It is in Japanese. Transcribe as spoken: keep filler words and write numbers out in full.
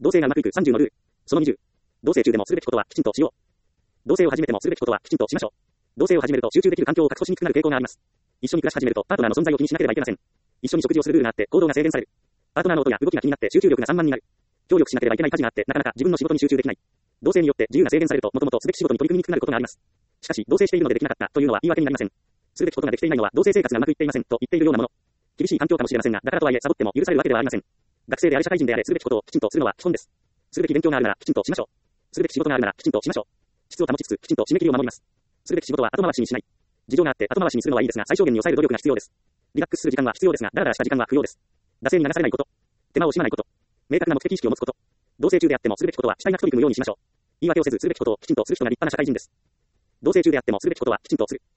同棲がうまくいくさんじゅうのルール。そのにじゅう。同棲中でもするべきことはきちんとしよう。同棲を始めてもするべきことはきちんとしましょう。同棲を始めると集中できる環境を確保しにくくなる傾向があります。一緒に暮らし始めるとパートナーの存在を気にしなければいけません。一緒に食事をするルールがあって行動が制限される。パートナーの音や動きが気になって集中力が散漫になる。協力しなければいけない家事があってなかなか自分の仕事に集中できない。同棲によって自由が制限されるともともとすべき仕事に取り組みにくくなることがあります。しかし同棲しているのでできなかったというのは言い訳になりません。するべきことができていないのは同棲生活がうまくいっていませんと言っているようなもの。厳しい環境かもしれませんが、だからとはいえサボっても許されるわけではありません。学生であれ社会人であれするべきことをきちんとするのは基本です。するべき勉強があるならきちんとしましょう。するべき仕事があるならきちんとしましょう。質を保ちつつきちんと締め切りを守ります。するべき仕事は後回しにしない。事情があって後回しにするのはいいですが最小限に抑える努力が必要です。リラックスする時間は必要ですが、だらだらした時間は不要です。惰性に流されないこと。手間を惜しまないこと。明確な目的意識を持つこと。同棲中であってもするべきことは主体なく取り組むようにしましょう。言い訳をせずするべきことをきちんとする人が立派な社会人です。同棲中であってもするべきことはきちんとする。